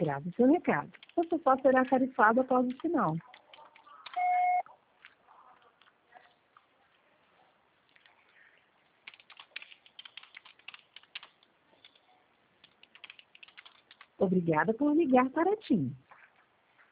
Grave seu recado. Você só será tarifado após o sinal. Obrigada por ligar para a TIM.